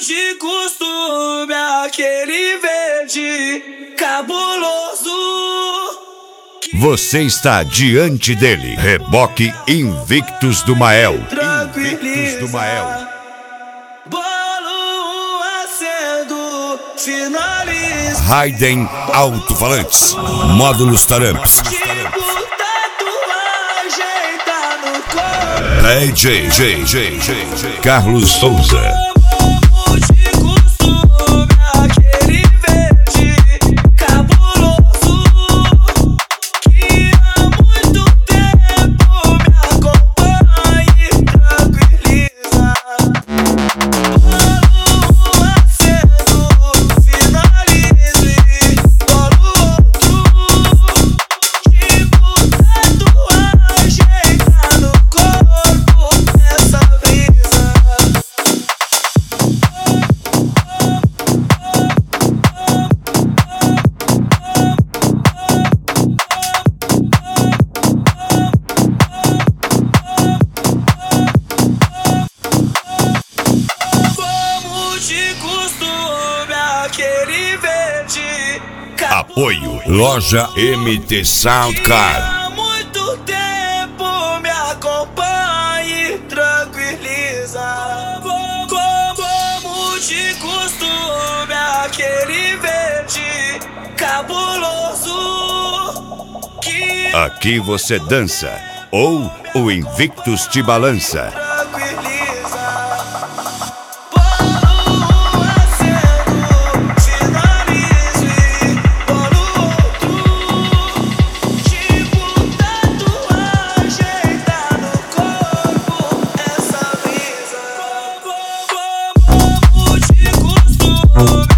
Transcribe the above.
de costume, aquele verde cabuloso. Você está diante dele. Reboque Invictus do Mael. Invictus do Mael. Bolo acendo, finaliza. Raiden Alto-Falantes. Módulos Taramps. DJ Carlos Souza. Apoio Loja MT Sound Car. Há muito tempo me acompanhe, tranquiliza. Como de costume, aquele verde cabuloso. Aqui você dança ou o Invictus te balança. Como de costume.